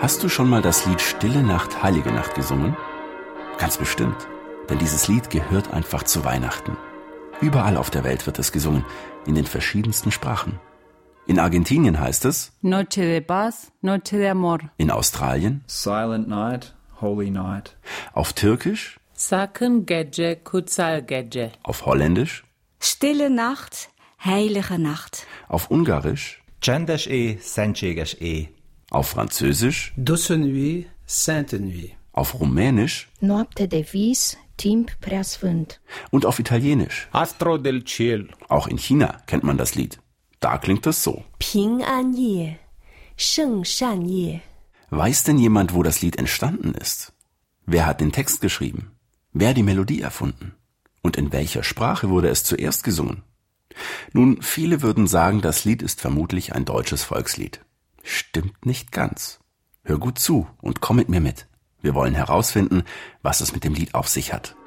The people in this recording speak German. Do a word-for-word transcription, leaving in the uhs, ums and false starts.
Hast du schon mal das Lied Stille Nacht, Heilige Nacht gesungen? Ganz bestimmt, denn dieses Lied gehört einfach zu Weihnachten. Überall auf der Welt wird es gesungen, in den verschiedensten Sprachen. In Argentinien heißt es Noche de Paz, Noche de Amor. In Australien Silent Night, Holy Night. Auf Türkisch, Sakın gece, kutsal gece. auf Holländisch, Stille Nacht, heilige Nacht. auf Ungarisch, Csendes éj, szentséges éj. auf Französisch, Douce nuit, sainte nuit. auf Rumänisch Noapte de vis, timp preasfânt. und auf Italienisch. Astro del Ciel. Auch in China kennt man das Lied. Da klingt es so. 平安夜，圣善夜。 Weiß denn jemand, wo das Lied entstanden ist? Wer hat den Text geschrieben? Wer hat die Melodie erfunden? Und in welcher Sprache wurde es zuerst gesungen? Nun, viele würden sagen, das Lied ist vermutlich ein deutsches Volkslied. Stimmt nicht ganz. Hör gut zu und komm mit mir mit. Wir wollen herausfinden, was es mit dem Lied auf sich hat.